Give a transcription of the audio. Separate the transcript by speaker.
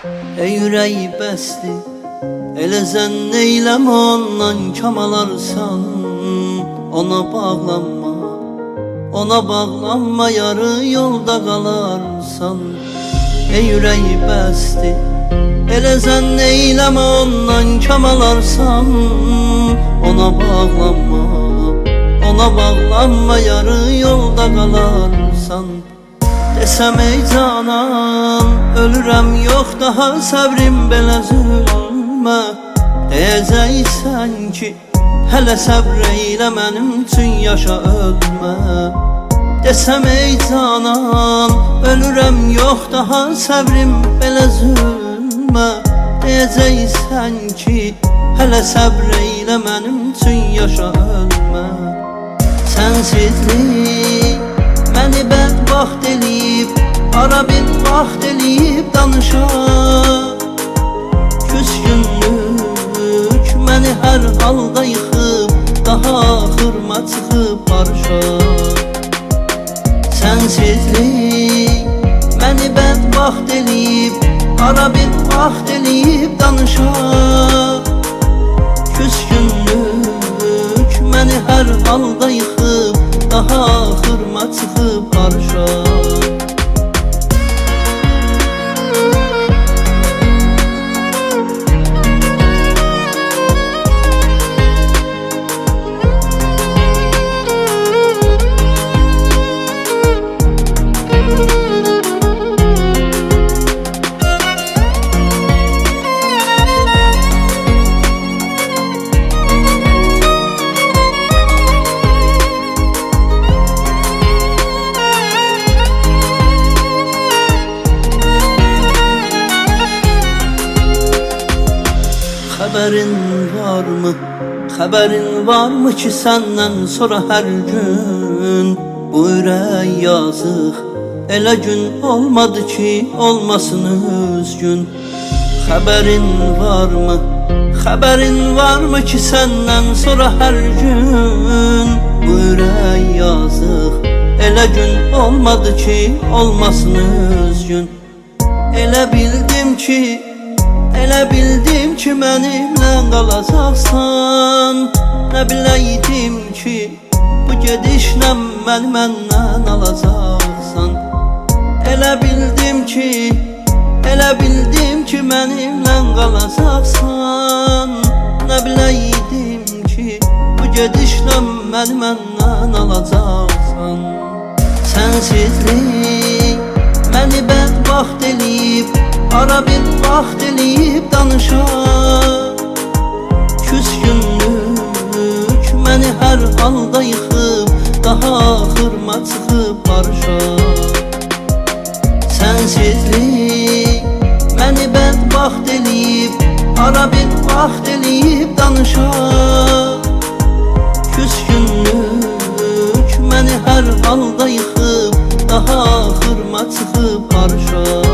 Speaker 1: Ey ürəyi bəsdir, elə zənn eyləmə ondan kam alarsan. Ona bağlanma, ona bağlanma, yarı yolda qalarsan. Ey ürəyi bəsdir, elə zənn eyləmə ondan kam alarsan. Ona bağlanma, ona bağlanma, yarı yolda qalarsan. Desəm ey canan, ölürəm yox daha səbrim belə zülmə. Deyəcəksən ki, hələ səbr eylə mənim üçün yaşa ölmə. Desəm ey canan, ölürəm yox daha səbrim belə zülmə. Deyəcəksən ki, hələ səbr eylə mənim üçün yaşa ölmə. Sənsizlik məni bədbaxt eləyib, ara bir vaxt eləyib danışa. Küskünlük məni hər halda yıxıb, daha axırma çıxıb barışa. Sənsizlik məni bədbaxt eləyib, ara bir vaxt eləyib danışa. Küskünlük məni hər halda yıxıb, daha axırma çıxıb barışa. Xəbərin varmı, xəbərin varmı ki səndən sonra hər gün bu ürək yazıq, elə gün olmadı ki olmasın üzgün. Xəbərin varmı, xəbərin varmı ki səndən sonra hər gün bu ürək yazıq, elə gün olmadı ki olmasın üzgün. Elə bildim ki mənimlə qalacaqsan. Nə biləydim ki bu gedişlə məni məndən alacaqsan. Elə bildim ki mənimlə qalacaqsan. Nə biləydim ki bu gedişlə məni məndən alacaqsan. Sənsizlik məni bədbaxt eləyib, ara bir vaxt eləyib danışa. Küskünlük məni hər halda yıxıb, daha axırma çıxıb barışa. Sənsizlik məni bədbaxt eləyib, ara bir vaxt eləyib danışa. Küskünlük məni hər halda yıxıb, daha axırma çıxıb barışa.